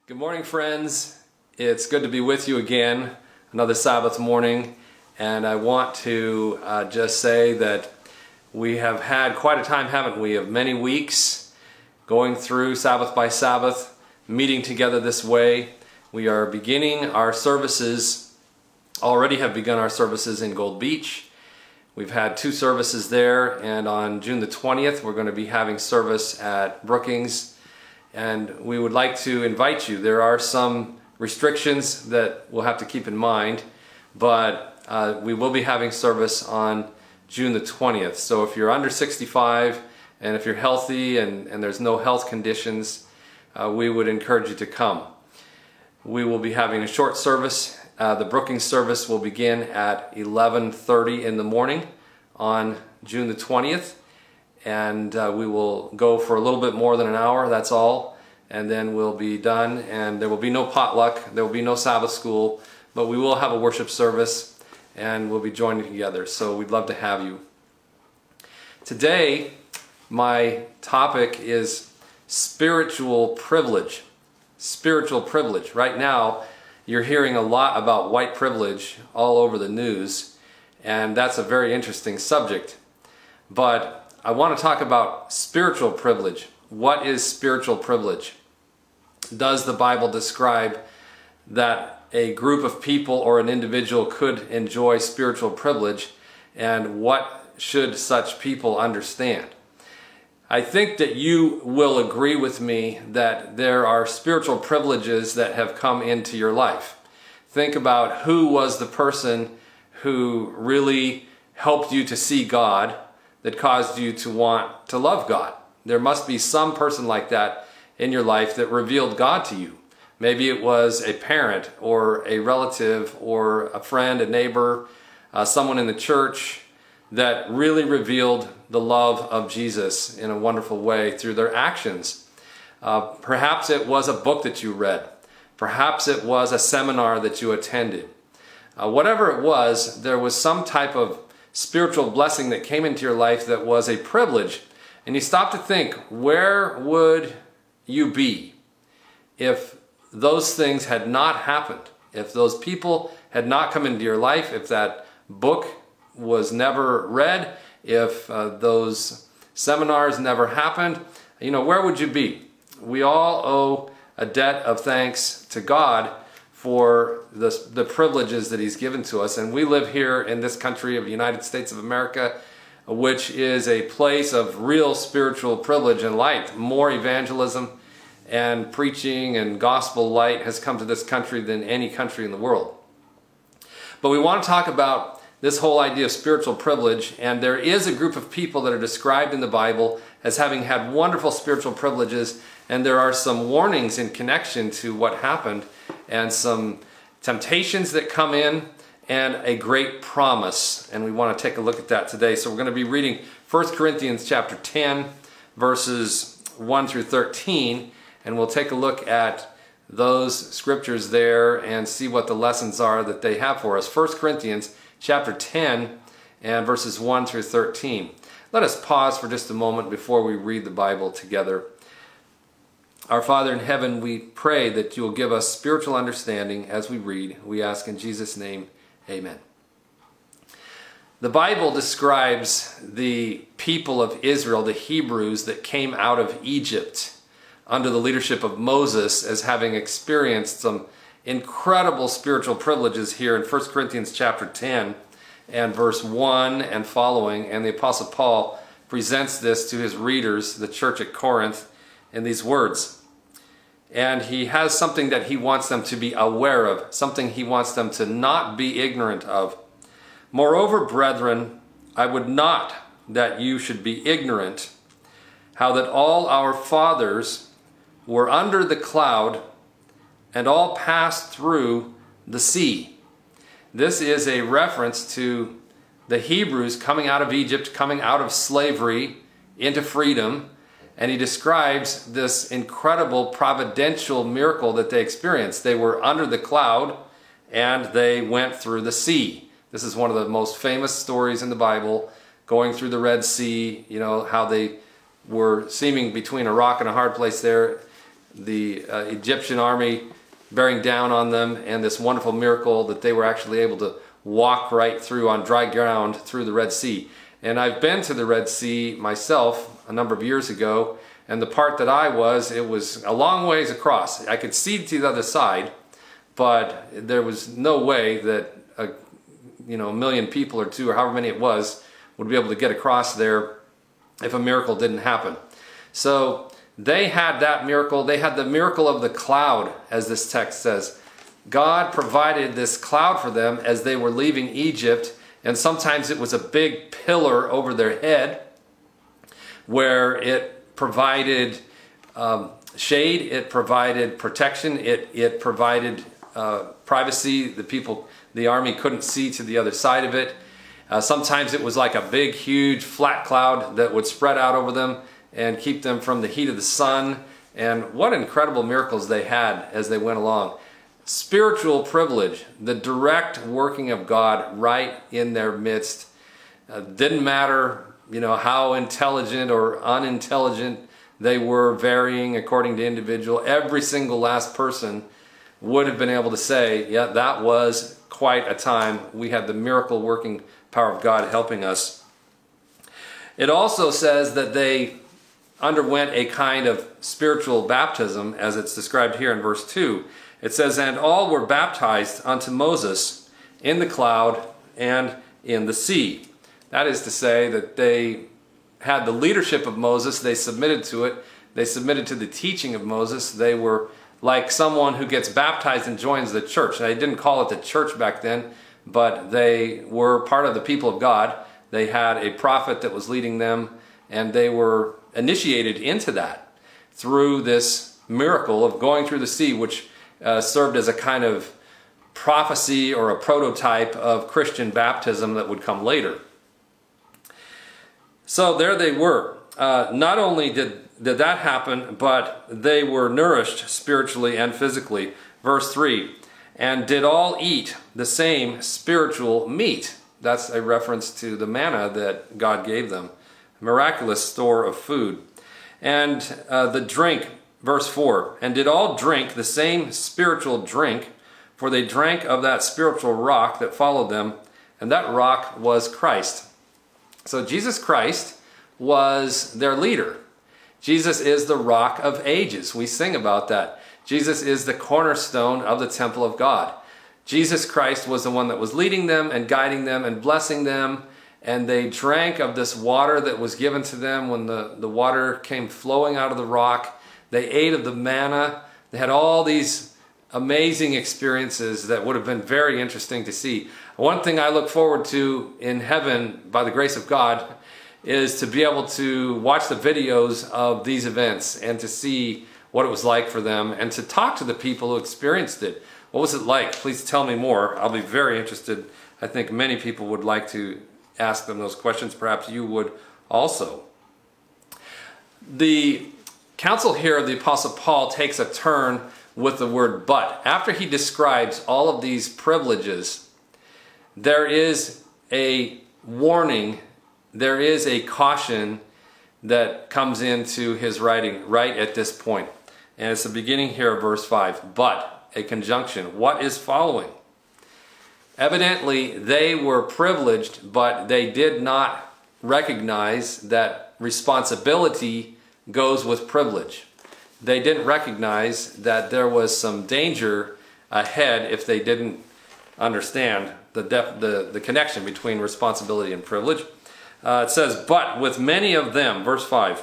Good morning, friends. It's good to be with you again, another Sabbath morning, and I want to just say that we have had quite a time, haven't we, of many weeks going through Sabbath by Sabbath, meeting together this way. We are beginning our services, already have begun our services in Gold Beach. We've had 2 services there, and on June the 20th, we're going to be having service at Brookings. And we would like to invite you. There are some restrictions that we'll have to keep in mind, but we will be having service on June the 20th. So if you're under 65 and if you're healthy and there's no health conditions, we would encourage you to come. We will be having a short service. The Brookings service will begin at 11:30 in the morning on June the 20th. And we will go for a little bit more than an hour, that's all, and then we'll be done, and there will be no potluck, there will be no Sabbath school, but we will have a worship service, and we'll be joining together, so we'd love to have you. Today, my topic is spiritual privilege. Spiritual privilege. Right now, you're hearing a lot about white privilege all over the news, and that's a very interesting subject, but I want to talk about spiritual privilege. What is spiritual privilege? Does the Bible describe that a group of people or an individual could enjoy spiritual privilege, and what should such people understand? I think that you will agree with me that there are spiritual privileges that have come into your life. Think about who was the person who really helped you to see God, that caused you to want to love God. There must be some person like that in your life that revealed God to you. Maybe it was a parent or a relative or a friend, a neighbor, someone in the church that really revealed the love of Jesus in a wonderful way through their actions. Perhaps it was a book that you read. Perhaps it was a seminar that you attended. Whatever it was, there was some type of spiritual blessing that came into your life that was a privilege. And you stop to think, where would you be if those things had not happened? If those people had not come into your life, if that book was never read, if those seminars never happened, where would you be? We all owe a debt of thanks to God for the privileges that He's given to us. And we live here in this country of the United States of America, which is a place of real spiritual privilege and light. More evangelism and preaching and gospel light has come to this country than any country in the world. But we want to talk about this whole idea of spiritual privilege, and there is a group of people that are described in the Bible as having had wonderful spiritual privileges, and there are some warnings in connection to what happened, and some temptations that come in, and a great promise. And we want to take a look at that today. So we're going to be reading 1 Corinthians chapter 10, verses 1 through 13, and we'll take a look at those scriptures there and see what the lessons are that they have for us. 1 Corinthians chapter 10 and verses 1 through 13. Let us pause for just a moment before we read the Bible together. Our Father in heaven, we pray that you will give us spiritual understanding as we read. We ask in Jesus' name, amen. The Bible describes the people of Israel, the Hebrews that came out of Egypt under the leadership of Moses, as having experienced some incredible spiritual privileges here in 1 Corinthians chapter 10 and verse 1 and following. And the Apostle Paul presents this to his readers, the church at Corinth, in these words. And he has something that he wants them to be aware of, something he wants them to not be ignorant of. Moreover, brethren, I would not that you should be ignorant how that all our fathers were under the cloud and all passed through the sea. This is a reference to the Hebrews coming out of Egypt, coming out of slavery into freedom. And he describes this incredible providential miracle that they experienced. They were under the cloud and they went through the sea. This is one of the most famous stories in the Bible, going through the Red Sea, how they were seeming between a rock and a hard place there. the Egyptian army bearing down on them, and this wonderful miracle that they were actually able to walk right through on dry ground through the Red Sea. And I've been to the Red Sea myself a number of years ago, and the part that I was, it was a long ways across. I could see to the other side, but there was no way that a million people or two, or however many it was, would be able to get across there if a miracle didn't happen. So they had that miracle. They had the miracle of the cloud, as this text says. God provided this cloud for them as they were leaving Egypt, and sometimes it was a big pillar over their head where it provided shade, it provided protection, it provided privacy. The army couldn't see to the other side of it. Sometimes it was like a big, huge, flat cloud that would spread out over them and keep them from the heat of the sun. And what incredible miracles they had as they went along. Spiritual privilege, the direct working of God right in their midst. Didn't matter, how intelligent or unintelligent they were, varying according to individual. Every single last person would have been able to say, yeah, that was quite a time. We had the miracle working power of God helping us. It also says that they underwent a kind of spiritual baptism, as it's described here in verse 2. It says, and all were baptized unto Moses in the cloud and in the sea. That is to say that they had the leadership of Moses. They submitted to it. They submitted to the teaching of Moses. They were like someone who gets baptized and joins the church. They didn't call it the church back then, but they were part of the people of God. They had a prophet that was leading them, and they were initiated into that through this miracle of going through the sea, which served as a kind of prophecy or a prototype of Christian baptism that would come later. So there they were. Not only did that happen, but they were nourished spiritually and physically. Verse 3, and did all eat the same spiritual meat. That's a reference to the manna that God gave them. Miraculous store of food. And the drink, verse 4, and did all drink the same spiritual drink, for they drank of that spiritual rock that followed them, and that rock was Christ. So Jesus Christ was their leader. Jesus is the rock of ages. We sing about that. Jesus is the cornerstone of the temple of God. Jesus Christ was the one that was leading them and guiding them and blessing them, and they drank of this water that was given to them when the water came flowing out of the rock. They ate of the manna. They had all these amazing experiences that would have been very interesting to see. One thing I look forward to in heaven, by the grace of God, is to be able to watch the videos of these events and to see what it was like for them and to talk to the people who experienced it. What was it like? Please tell me more. I'll be very interested. I think many people would like to ask them those questions. Perhaps you would also. The counsel here of the Apostle Paul takes a turn with the word but. After he describes all of these privileges, there is a warning, there is a caution that comes into his writing right at this point. And it's the beginning here of verse 5. But, a conjunction. What is following? Evidently, they were privileged, but they did not recognize that responsibility goes with privilege. They didn't recognize that there was some danger ahead if they didn't understand the connection between responsibility and privilege. It says, but with many of them, verse 5,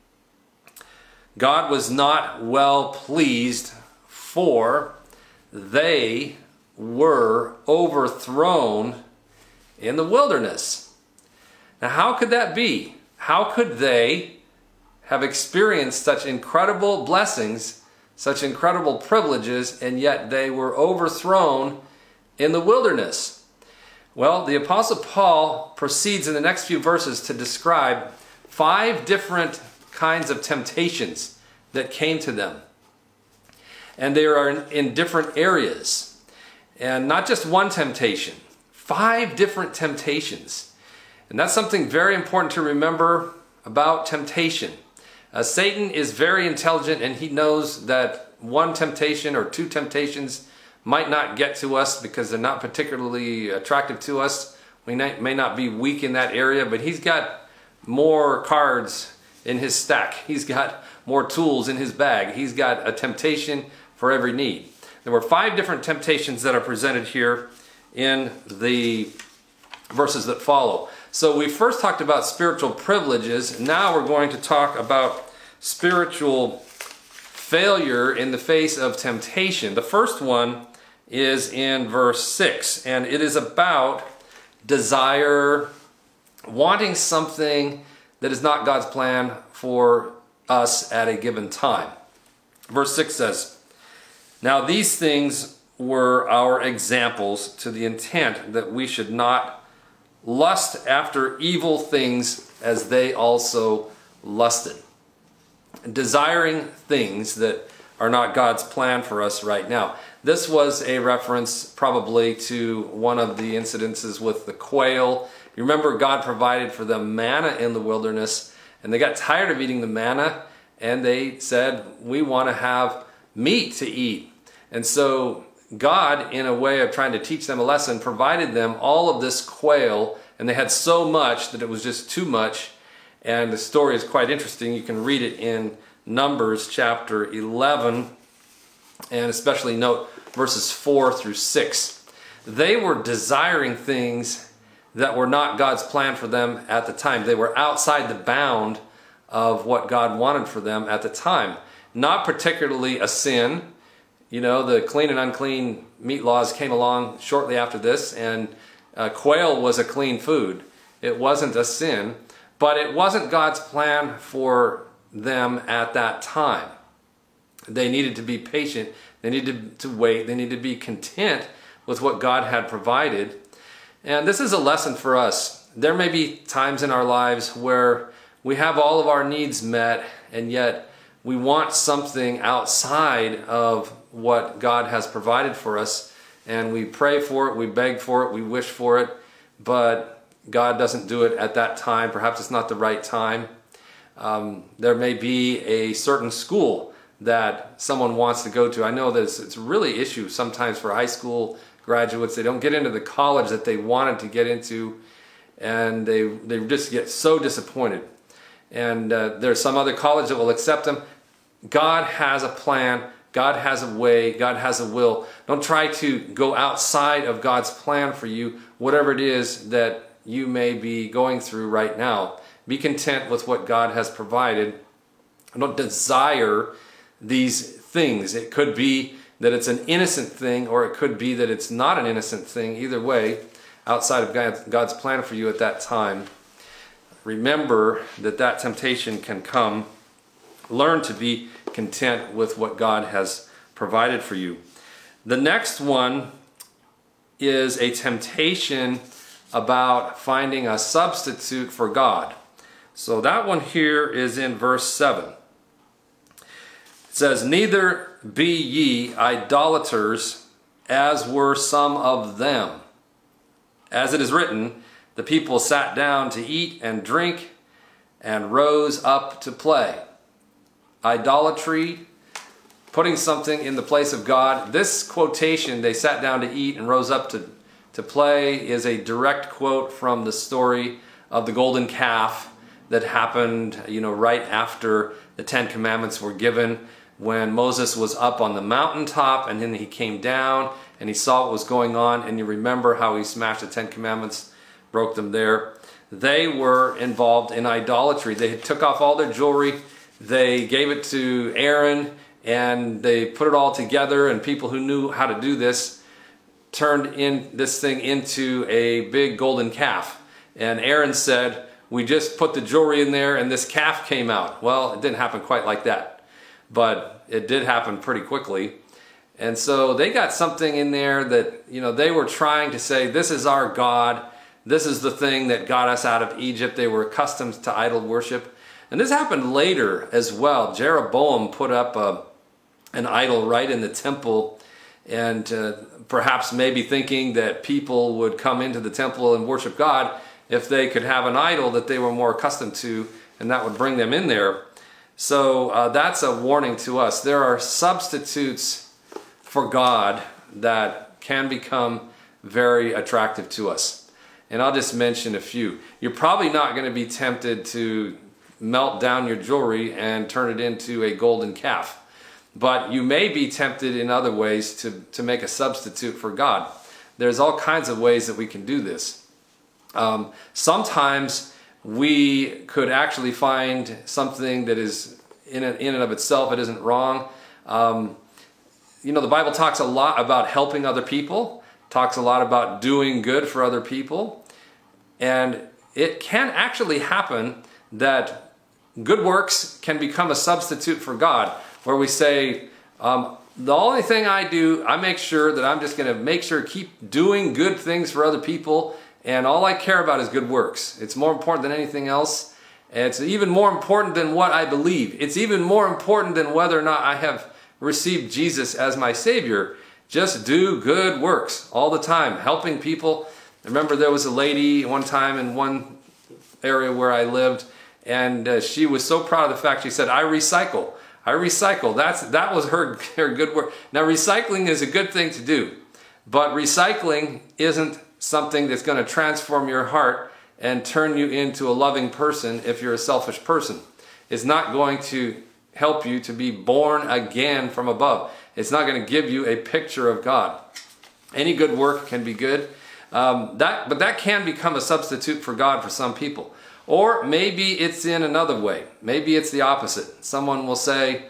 God was not well pleased, for they were overthrown in the wilderness. Now, how could that be? How could they have experienced such incredible blessings, such incredible privileges, and yet they were overthrown in the wilderness? Well, the Apostle Paul proceeds in the next few verses to describe 5 different kinds of temptations that came to them. And they are in different areas. And not just one temptation, 5 different temptations. And that's something very important to remember about temptation. Satan is very intelligent, and he knows that one temptation or two temptations might not get to us because they're not particularly attractive to us. We may not be weak in that area, but he's got more cards in his stack. He's got more tools in his bag. He's got a temptation for every need. There were 5 different temptations that are presented here in the verses that follow. So we first talked about spiritual privileges. Now we're going to talk about spiritual failure in the face of temptation. The first one is in verse 6, and it is about desire, wanting something that is not God's plan for us at a given time. Verse 6 says, "Now these things were our examples, to the intent that we should not lust after evil things as they also lusted." Desiring things that are not God's plan for us right now. This was a reference probably to one of the incidences with the quail. You remember God provided for them manna in the wilderness, and they got tired of eating the manna, and they said, we want to have meat to eat. And so God, in a way of trying to teach them a lesson, provided them all of this quail, and they had so much that it was just too much. And the story is quite interesting. You can read it in Numbers chapter 11, and especially note verses 4 through 6. They were desiring things that were not God's plan for them at the time. They were outside the bound of what God wanted for them at the time. Not particularly a sin. You know, the clean and unclean meat laws came along shortly after this, and quail was a clean food. It wasn't a sin, but it wasn't God's plan for them at that time. They needed to be patient. They needed to wait. They needed to be content with what God had provided. And this is a lesson for us. There may be times in our lives where we have all of our needs met, and yet we want something outside of what God has provided for us. And we pray for it, we beg for it, we wish for it, but God doesn't do it at that time. Perhaps it's not the right time. There may be a certain school that someone wants to go to. I know that it's really an issue sometimes for high school graduates. They don't get into the college that they wanted to get into, and they just get so disappointed. And there's some other college that will accept them. God has a plan. God has a way. God has a will. Don't try to go outside of God's plan for you, whatever it is that you may be going through right now. Be content with what God has provided. Don't desire these things. It could be that it's an innocent thing, or it could be that it's not an innocent thing. Either way, outside of God's plan for you at that time, remember that temptation can come. Learn to be content with what God has provided for you. The next one is a temptation about finding a substitute for God. So that one here is in verse 7. It says, "Neither be ye idolaters, as were some of them. As it is written, the people sat down to eat and drink and rose up to play." Idolatry, putting something in the place of God. This quotation, "they sat down to eat and rose up to play," is a direct quote from the story of the golden calf that happened, right after the 10 Commandments were given, when Moses was up on the mountaintop, and then he came down and he saw what was going on, and you remember how he smashed the 10 Commandments, broke them there. They were involved in idolatry. They took off all their jewelry, they gave it to Aaron, and they put it all together, and people who knew how to do this turned this thing into a big golden calf. And Aaron said, "We just put the jewelry in there and this calf came out." Well, it didn't happen quite like that, but it did happen pretty quickly. And so they got something in there that, they were trying to say, this is our God. This is the thing that got us out of Egypt. They were accustomed to idol worship. And this happened later as well. Jeroboam put up an idol right in the temple, and perhaps maybe thinking that people would come into the temple and worship God if they could have an idol that they were more accustomed to, and that would bring them in there. So that's a warning to us. There are substitutes for God that can become very attractive to us. And I'll just mention a few. You're probably not going to be tempted to melt down your jewelry and turn it into a golden calf. But you may be tempted in other ways to make a substitute for God. There's all kinds of ways that we can do this. Sometimes we could actually find something that is in and of itself, it isn't wrong. The Bible talks a lot about helping other people, talks a lot about doing good for other people. And it can actually happen that good works can become a substitute for God, where we say, the only thing I do, I make sure that I'm just going to keep doing good things for other people, and all I care about is good works. It's more important than anything else. It's even more important than what I believe. It's even more important than whether or not I have received Jesus as my Savior. Just do good works all the time, helping people. I remember there was a lady one time in one area where I lived, and she was so proud of the fact, she said, I recycle. That was her good work. Now, recycling is a good thing to do, but recycling isn't something that's going to transform your heart and turn you into a loving person if you're a selfish person. It's not going to help you to be born again from above. It's not going to give you a picture of God. Any good work can be good, but that can become a substitute for God for some people. Or maybe it's in another way. Maybe it's the opposite. Someone will say,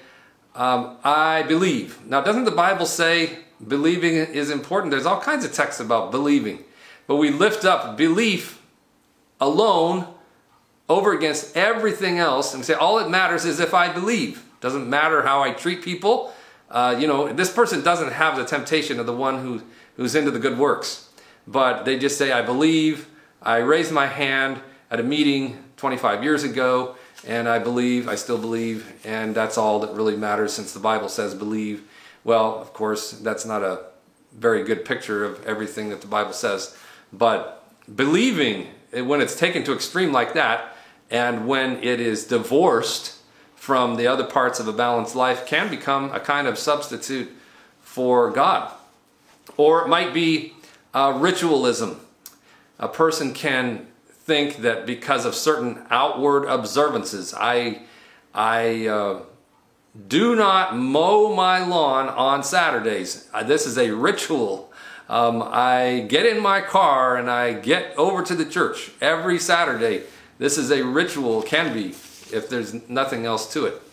I believe. Now, doesn't the Bible say believing is important? There's all kinds of texts about believing. But we lift up belief alone over against everything else and say all that matters is if I believe. Doesn't matter how I treat people. This person doesn't have the temptation of the one who's into the good works. But they just say, I believe. I raised my hand at a meeting 25 years ago, and I still believe, and that's all that really matters since the Bible says believe. Well, of course, that's not a very good picture of everything that the Bible says. But believing, when it's taken to extreme like that, and when it is divorced from the other parts of a balanced life, can become a kind of substitute for God. Or it might be ritualism. A person can think that because of certain outward observances, I do not mow my lawn on Saturdays. This is a ritual. I get in my car and I get over to the church every Saturday. This is a ritual, can be, if there's nothing else to it.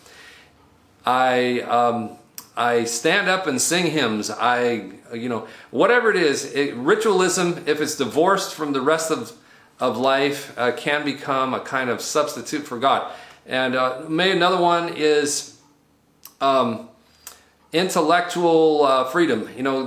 I stand up and sing hymns. Whatever it is, ritualism, if it's divorced from the rest of life, can become a kind of substitute for God. And maybe another one is intellectual freedom.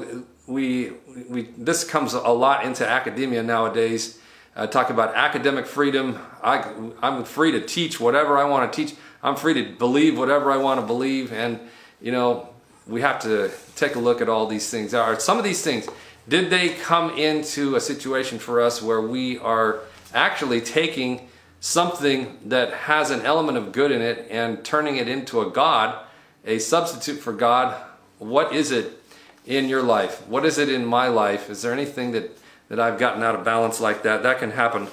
This comes a lot into academia nowadays. Talk about academic freedom. I'm free to teach whatever I want to teach. I'm free to believe whatever I want to believe. And we have to take a look at all these things. Some of these things, did they come into a situation for us where we are actually taking something that has an element of good in it and turning it into a God, a substitute for God? What is it in your life? What is it in my life? Is there anything that I've gotten out of balance like that? That can happen.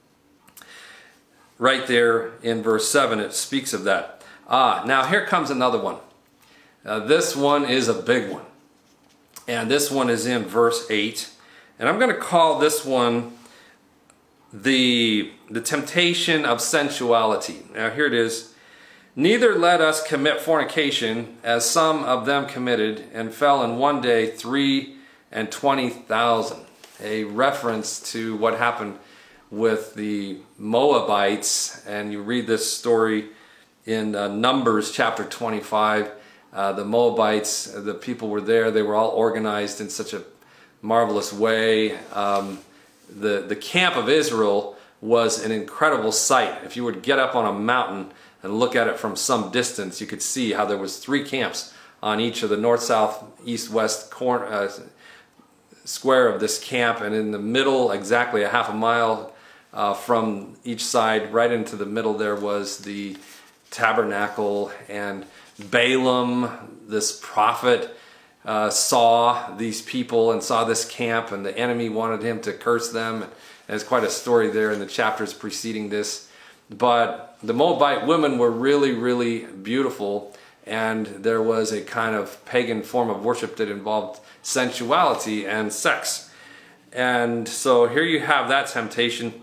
Right there in verse 7, it speaks of that. Now here comes another one. This one is a big one. And this one is in verse 8. And I'm going to call this one the temptation of sensuality. Now here it is. Neither let us commit fornication, as some of them committed, and fell in one day 23,000. A reference to what happened with the Moabites. And you read this story in Numbers chapter 25. The Moabites, the people were there. They were all organized in such a marvelous way. The camp of Israel was an incredible sight. If you would get up on a mountain and look at it from some distance, you could see how there was 3 camps on each of the north, south, east, west square of this camp, and in the middle, exactly a half a mile from each side, right into the middle, there was the tabernacle, and Balaam, this prophet, saw these people and saw this camp, and the enemy wanted him to curse them. And there's quite a story there in the chapters preceding this. But the Moabite women were really, really beautiful, and there was a kind of pagan form of worship that involved sensuality and sex. And so here you have that temptation.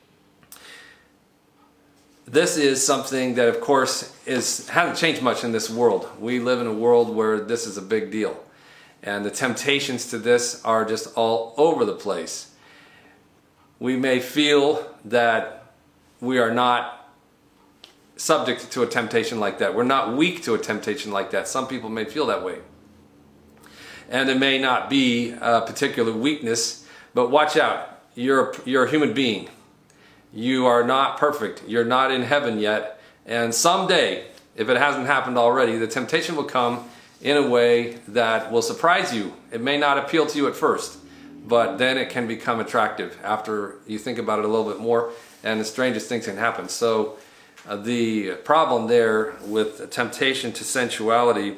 This is something that, of course, hasn't changed much in this world. We live in a world where this is a big deal. And the temptations to this are just all over the place. We may feel that we are not subject to a temptation like that. We're not weak to a temptation like that. Some people may feel that way. And it may not be a particular weakness, but watch out. You're a human being. You are not perfect. You're not in heaven yet. And someday, if it hasn't happened already, the temptation will come in a way that will surprise you. It may not appeal to you at first, but then it can become attractive after you think about it a little bit more, and the strangest things can happen. So the problem there with temptation to sensuality,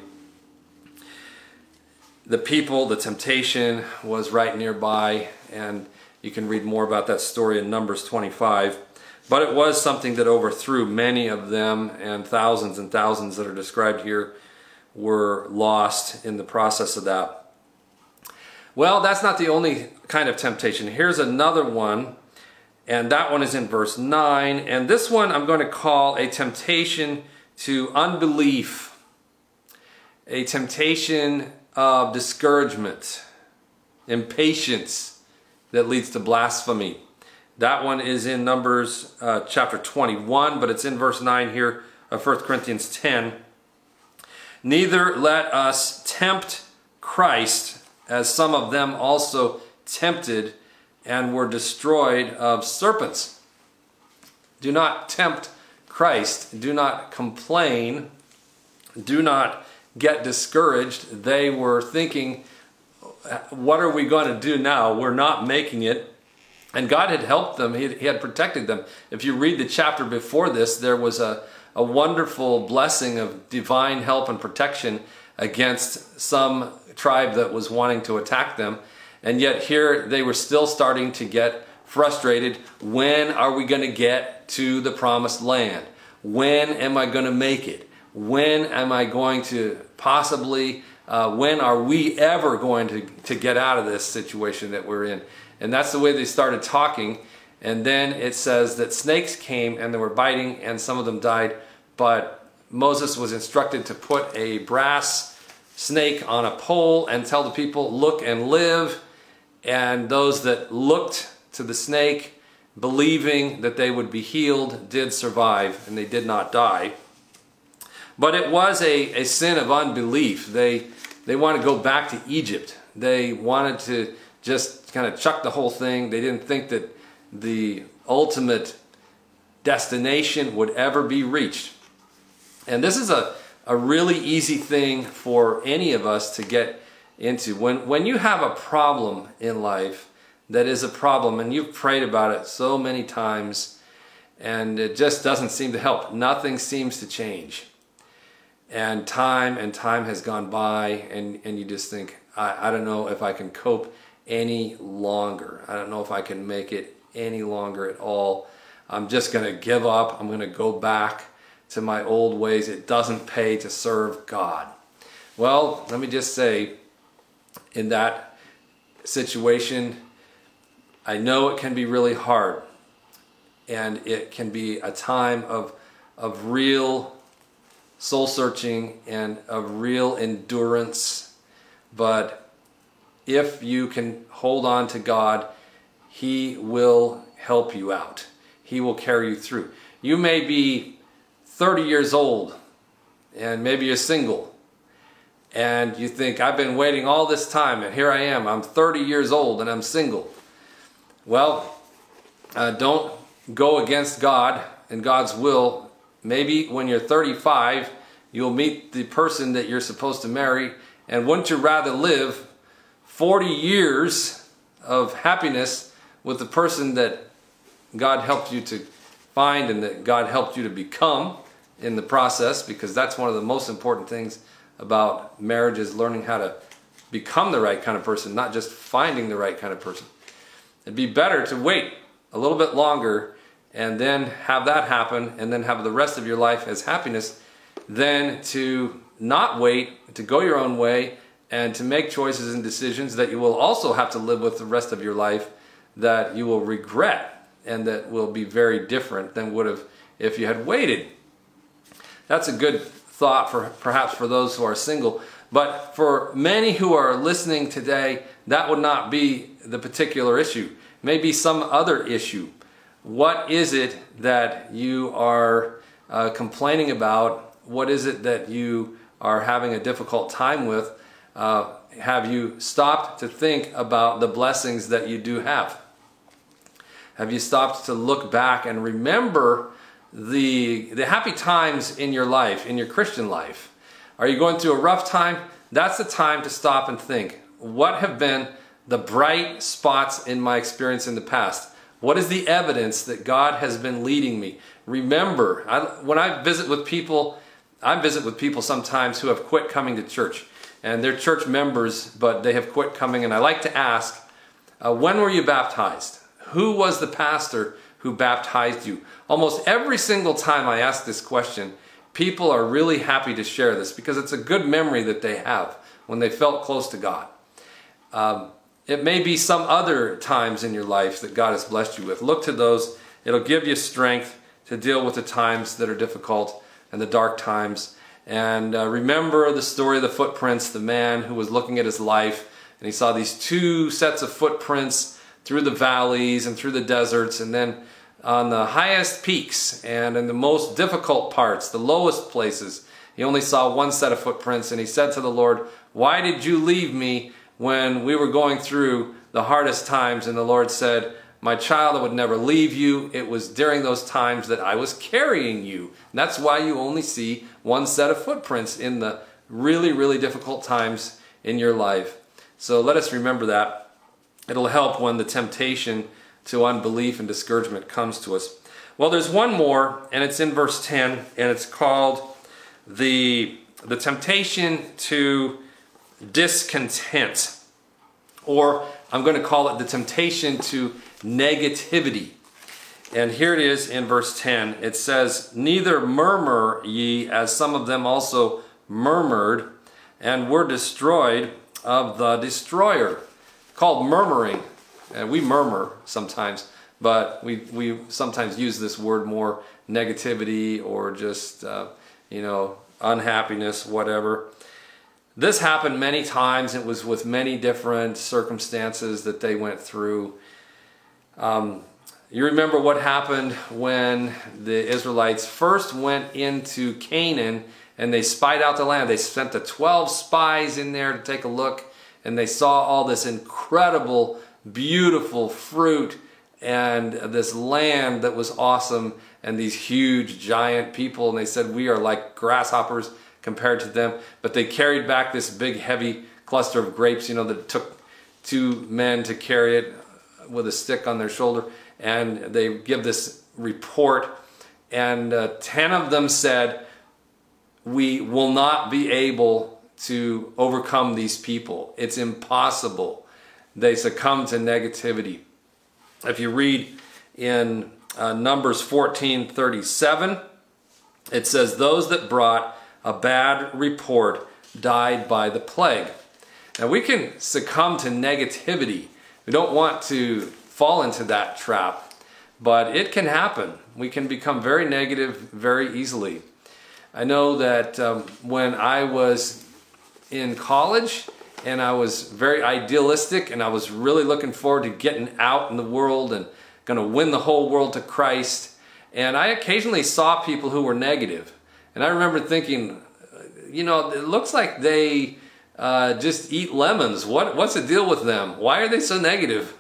the temptation was right nearby, and you can read more about that story in Numbers 25. But it was something that overthrew many of them, and thousands that are described here were lost in the process of that. Well, that's not the only kind of temptation. Here's another one, and that one is in verse 9. And this one I'm going to call a temptation to unbelief, a temptation of discouragement, impatience that leads to blasphemy. That one is in Numbers chapter 21, but it's in verse 9 here of 1 Corinthians 10. Neither let us tempt Christ, as some of them also tempted and were destroyed of serpents. Do not tempt Christ. Do not complain. Do not get discouraged. They were thinking, what are we going to do now? We're not making it. And God had helped them. He had protected them. If you read the chapter before this, there was a wonderful blessing of divine help and protection against some tribe that was wanting to attack them. And yet here they were still starting to get frustrated. When are we going to get to the promised land? When am I going to make it? When am I going to possibly, when are we ever going to get out of this situation that we're in? And that's the way they started talking. And then it says that snakes came and they were biting, and some of them died. But Moses was instructed to put a brass snake on a pole and tell the people, look and live. And those that looked to the snake, believing that they would be healed, did survive, and they did not die. But it was a sin of unbelief. They wanted to go back to Egypt. They wanted to just kind of chuck the whole thing. They didn't think that the ultimate destination would ever be reached. And this is a really easy thing for any of us to get into. When you have a problem in life that is a problem, and you've prayed about it so many times, and it just doesn't seem to help. Nothing seems to change. And time has gone by, and you just think, I don't know if I can cope any longer. I don't know if I can make it any longer at all. I'm just going to give up. I'm going to go back to my old ways. It doesn't pay to serve God. Well, let me just say, in that situation, I know it can be really hard, and it can be a time of real soul searching and of real endurance. But if you can hold on to God, He will help you out. He will carry you through. You may be 30 years old, and maybe you're single, and you think, I've been waiting all this time, and here I am. I'm 30 years old, and I'm single. Well, don't go against God and God's will. Maybe when you're 35, you'll meet the person that you're supposed to marry, and wouldn't you rather live 40 years of happiness with the person that God helped you to find and that God helped you to become, in the process, because that's one of the most important things about marriage, is learning how to become the right kind of person, not just finding the right kind of person. It'd be better to wait a little bit longer and then have that happen and then have the rest of your life as happiness than to not wait, to go your own way, and to make choices and decisions that you will also have to live with the rest of your life that you will regret and that will be very different than would have if you had waited. That's a good thought for perhaps for those who are single. But for many who are listening today, that would not be the particular issue. It may be some other issue. What is it that you are complaining about? What is it that you are having a difficult time with? Have you stopped to think about the blessings that you do have? Have you stopped to look back and remember the happy times in your life, in your Christian life? Are you going through a rough time? That's the time to stop and think. What have been the bright spots in my experience in the past? What is the evidence that God has been leading me? Remember, when I visit with people sometimes who have quit coming to church. And they're church members, but they have quit coming. And I like to ask, when were you baptized? Who was the pastor who baptized you? Almost every single time I ask this question, people are really happy to share this because it's a good memory that they have when they felt close to God. It may be some other times in your life that God has blessed you with. Look to those. It'll give you strength to deal with the times that are difficult and the dark times. And remember the story of the footprints, the man who was looking at his life, and he saw these two sets of footprints through the valleys and through the deserts, and then on the highest peaks and in the most difficult parts, the lowest places, he only saw one set of footprints. And he said to the Lord, "Why did you leave me when we were going through the hardest times?" And the Lord said, "My child, I would never leave you. It was during those times that I was carrying you." And that's why you only see one set of footprints in the really, really difficult times in your life. So let us remember that. It'll help when the temptation to unbelief and discouragement comes to us. Well, there's one more, and it's in verse 10, and it's called the temptation to discontent. Or I'm going to call it the temptation to negativity. And here it is in verse 10. It says, "Neither murmur ye, as some of them also murmured, and were destroyed of the destroyer." Called murmuring. And we murmur sometimes, but we sometimes use this word more negativity or just, unhappiness, whatever. This happened many times. It was with many different circumstances that they went through. You remember what happened when the Israelites first went into Canaan and they spied out the land. They sent the 12 spies in there to take a look, and they saw all this incredible, beautiful fruit and this land that was awesome and these huge, giant people. And they said, "We are like grasshoppers compared to them." But they carried back this big, heavy cluster of grapes, that it took 2 men to carry it with a stick on their shoulder. And they give this report, and 10 of them said, "We will not be able to overcome these people. It's impossible." They succumb to negativity. If you read in Numbers 14:37, it says, "Those that brought a bad report died by the plague." Now we can succumb to negativity. We don't want to fall into that trap, but it can happen. We can become very negative very easily. I know that when I was in college and I was very idealistic and I was really looking forward to getting out in the world and going to win the whole world to Christ, and I occasionally saw people who were negative, and I remember thinking, it looks like they just eat lemons. What's the deal with them? Why are they so negative?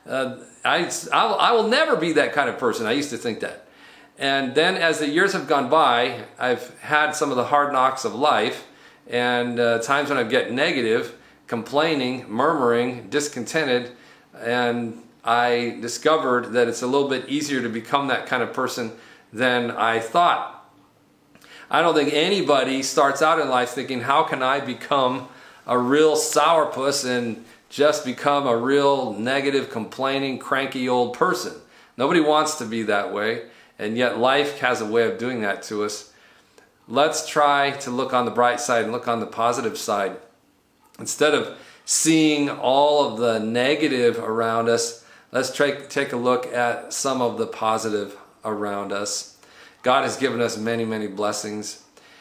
I will never be that kind of person. I used to think that. And then as the years have gone by, I've had some of the hard knocks of life, and times when I get negative, complaining, murmuring, discontented, and I discovered that it's a little bit easier to become that kind of person than I thought. I don't think anybody starts out in life thinking, how can I become a real sourpuss and just become a real negative, complaining, cranky old person? Nobody wants to be that way, and yet life has a way of doing that to us. Let's try to look on the bright side and look on the positive side. Instead of seeing all of the negative around us, let's take a look at some of the positive around us. God has given us many, many blessings.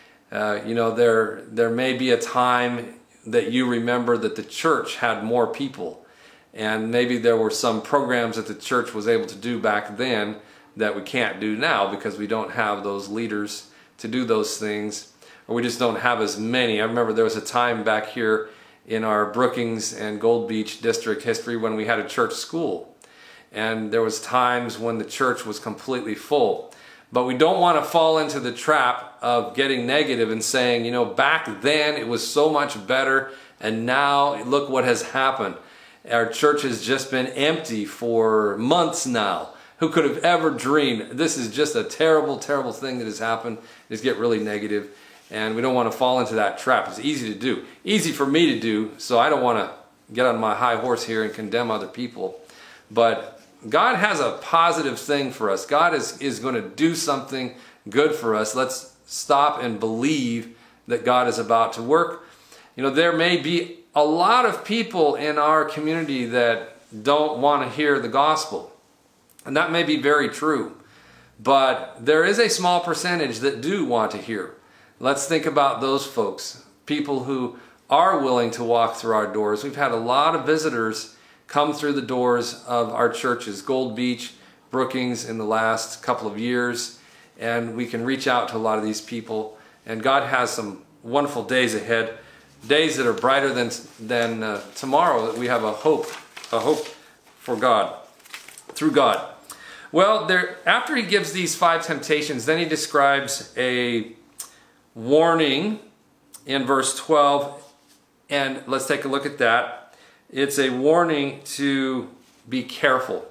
There may be a time that you remember that the church had more people, and maybe there were some programs that the church was able to do back then that we can't do now because we don't have those leaders to do those things, or we just don't have as many. I remember there was a time back here in our Brookings and Gold Beach district history when we had a church school, and there was times when the church was completely full. But we don't want to fall into the trap of getting negative and saying, back then it was so much better, and now look what has happened. Our church has just been empty for months now. Who could have ever dreamed? This is just a terrible, terrible thing that has happened. Just get really negative, and we don't want to fall into that trap. It's easy to do. Easy for me to do, so I don't want to get on my high horse here and condemn other people. But God has a positive thing for us. God is going to do something good for us. Let's stop and believe that God is about to work. There may be a lot of people in our community that don't want to hear the gospel. And that may be very true. But there is a small percentage that do want to hear. Let's think about those folks. People who are willing to walk through our doors. We've had a lot of visitors come through the doors of our churches, Gold Beach, Brookings, in the last couple of years, and we can reach out to a lot of these people, and God has some wonderful days ahead, days that are brighter than tomorrow, that we have a hope for God, through God. Well, after he gives these 5 temptations, then he describes a warning in verse 12, and let's take a look at that. It's a warning to be careful.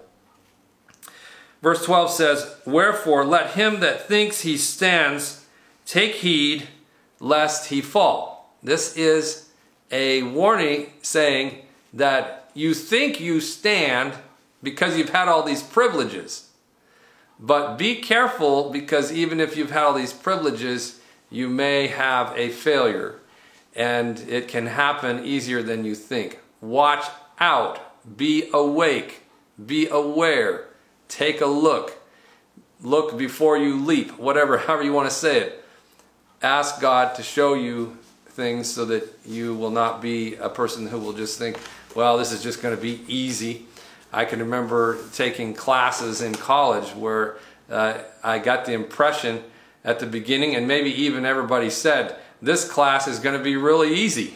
Verse 12 says, "Wherefore let him that thinks he stands take heed lest he fall." This is a warning saying that you think you stand because you've had all these privileges. But be careful, because even if you've had all these privileges, you may have a failure. And it can happen easier than you think. Watch out. Be awake. Be aware. Take a look. Look before you leap. However you want to say it. Ask God to show you things so that you will not be a person who will just think, well, this is just going to be easy. I can remember taking classes in college where I got the impression at the beginning, and maybe even everybody said, this class is going to be really easy.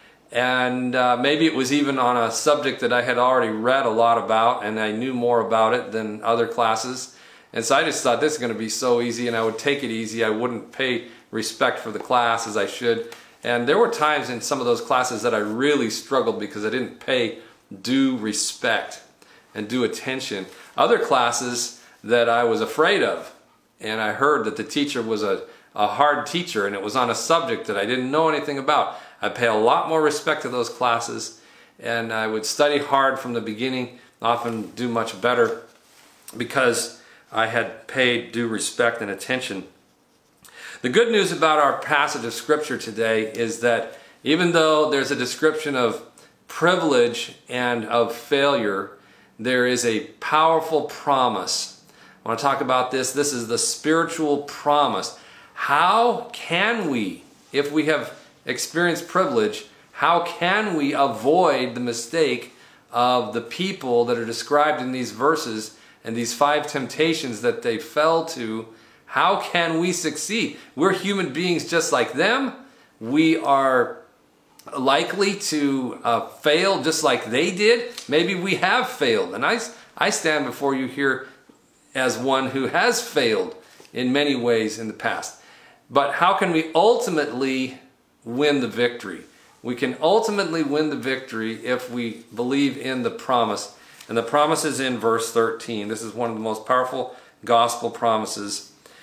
And maybe it was even on a subject that I had already read a lot about, and I knew more about it than other classes. And so I just thought, this is going to be so easy, and I would take it easy. I wouldn't pay respect for the class as I should. And there were times in some of those classes that I really struggled because I didn't pay due respect and due attention. Other classes that I was afraid of, and I heard that the teacher was a hard teacher, and it was on a subject that I didn't know anything about. I'd pay a lot more respect to those classes, and I would study hard from the beginning, often do much better because I had paid due respect and attention. The good news about our passage of Scripture today is that even though there's a description of privilege and of failure, there is a powerful promise. I want to talk about this. This is the spiritual promise. How can we, if we have experienced privilege, how can we avoid the mistake of the people that are described in these verses and these 5 temptations that they fell to? How can we succeed? We're human beings just like them. We are likely to fail just like they did. Maybe we have failed. And I stand before you here as one who has failed in many ways in the past. But how can we ultimately win the victory? We can ultimately win the victory if we believe in the promise. And the promise is in verse 13. This is one of the most powerful gospel promises.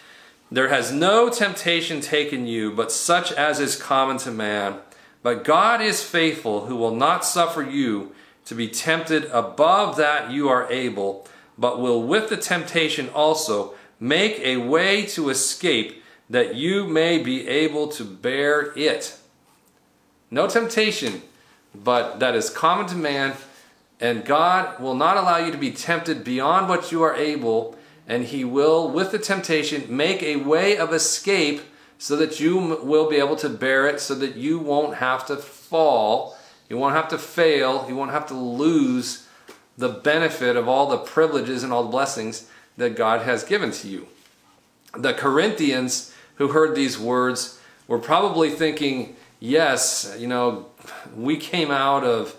There has no temptation taken you, but such as is common to man. But God is faithful, who will not suffer you to be tempted above that you are able, but will with the temptation also make a way to escape, that you may be able to bear it. No temptation, but that is common to man, and God will not allow you to be tempted beyond what you are able, and He will, with the temptation, make a way of escape so that you will be able to bear it, so that you won't have to fall, you won't have to fail, you won't have to lose the benefit of all the privileges and all the blessings that God has given to you. The Corinthians who heard these words were probably thinking, yes, we came out of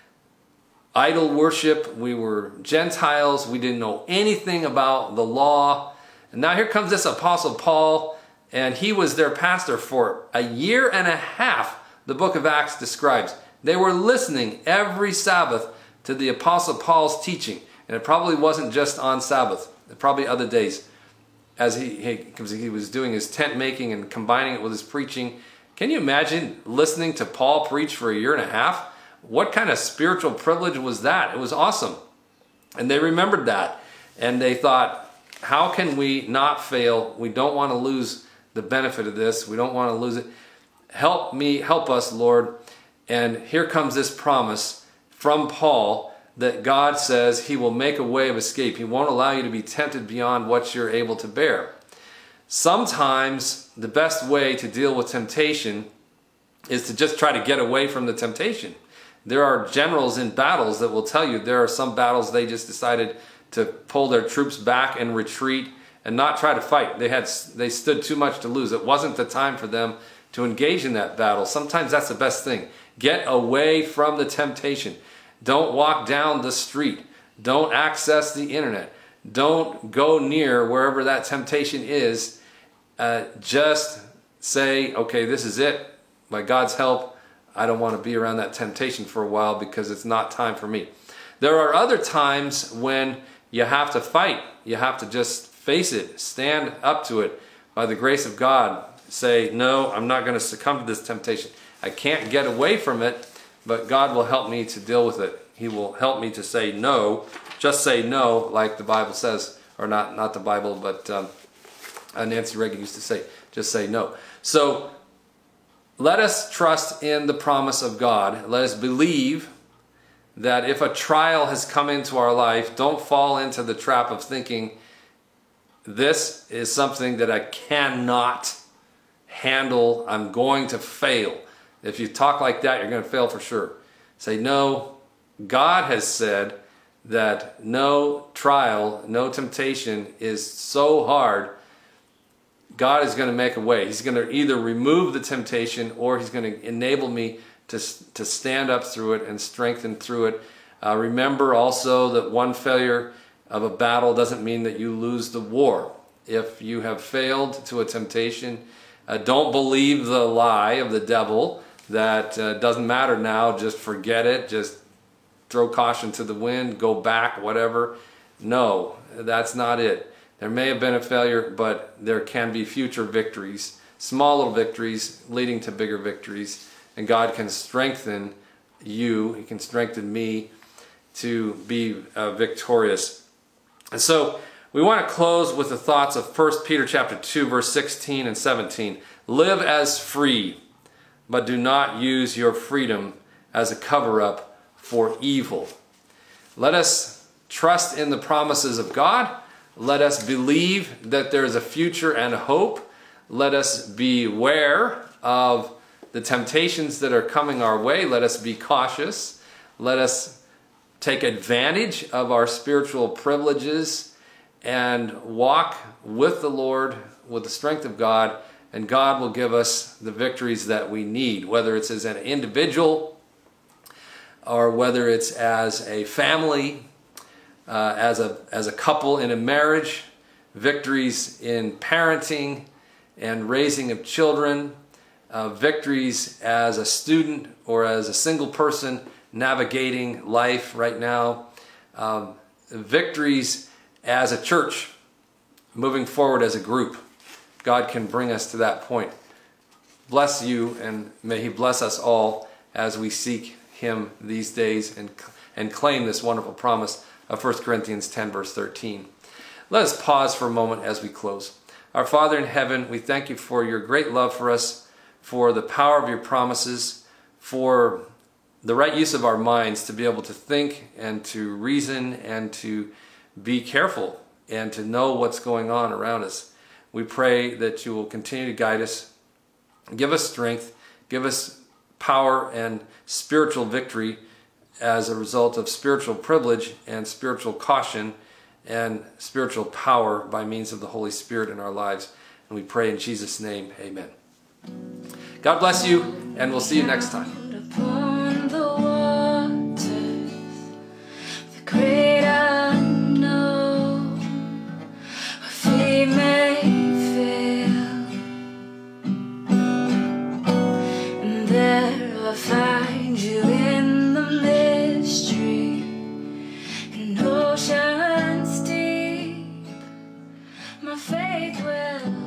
idol worship, we were Gentiles, we didn't know anything about the law, and now here comes this Apostle Paul, and he was their pastor for a year and a half, the book of Acts describes. They were listening every Sabbath to the Apostle Paul's teaching, and it probably wasn't just on Sabbath, probably other days, as he was doing his tent making and combining it with his preaching. Can you imagine listening to Paul preach for a year and a half? What kind of spiritual privilege was that? It was awesome. And they remembered that. And they thought, how can we not fail? We don't want to lose the benefit of this. We don't want to lose it. Help us, Lord. And here comes this promise from Paul that God says He will make a way of escape. He won't allow you to be tempted beyond what you're able to bear. Sometimes the best way to deal with temptation is to just try to get away from the temptation. There are generals in battles that will tell you there are some battles they just decided to pull their troops back and retreat and not try to fight. They stood too much to lose. It wasn't the time for them to engage in that battle. Sometimes that's the best thing. Get away from the temptation. Don't walk down the street. Don't access the internet. Don't go near wherever that temptation is. Just say, okay, this is it. By God's help, I don't want to be around that temptation for a while because it's not time for me. There are other times when you have to fight. You have to just face it. Stand up to it. By the grace of God, say, no, I'm not going to succumb to this temptation. I can't get away from it, but God will help me to deal with it. He will help me to say no. Just say no, like the Bible says, or not the Bible, but Nancy Reagan used to say, just say no. So let us trust in the promise of God. Let us believe that if a trial has come into our life, don't fall into the trap of thinking, this is something that I cannot handle, I'm going to fail. If you talk like that, you're going to fail for sure. Say, no, God has said that no trial, no temptation is so hard, God is going to make a way. He's going to either remove the temptation or He's going to enable me to stand up through it and strengthen through it. Remember also that one failure of a battle doesn't mean that you lose the war. If you have failed to a temptation, don't believe the lie of the devil that doesn't matter now, just forget it, just throw caution to the wind, go back, whatever. No, that's not it. There may have been a failure, but there can be future victories, small little victories leading to bigger victories, and God can strengthen you, He can strengthen me to be victorious. And so we want to close with the thoughts of 1 Peter chapter 2, verse 16 and 17. Live as free, but do not use your freedom as a cover-up for evil. Let us trust in the promises of God. Let us believe that there is a future and a hope. Let us beware of the temptations that are coming our way. Let us be cautious. Let us take advantage of our spiritual privileges and walk with the Lord with the strength of God, and God will give us the victories that we need, whether it's as an individual or whether it's as a family, as a couple in a marriage, victories in parenting and raising of children, victories as a student or as a single person navigating life right now, victories as a church moving forward as a group. God can bring us to that point. Bless you, and may He bless us all as we seek Him these days and claim this wonderful promise of 1 Corinthians 10, verse 13. Let us pause for a moment as we close. Our Father in heaven, we thank you for your great love for us, for the power of your promises, for the right use of our minds to be able to think and to reason and to be careful and to know what's going on around us. We pray that you will continue to guide us, give us strength, give us power and spiritual victory as a result of spiritual privilege and spiritual caution and spiritual power by means of the Holy Spirit in our lives. And we pray in Jesus' name, amen. God bless you, and we'll see you next time. Upon the waters, the great unknown, our feet may fail, and there I'll find you in the mystery, in oceans deep. My faith will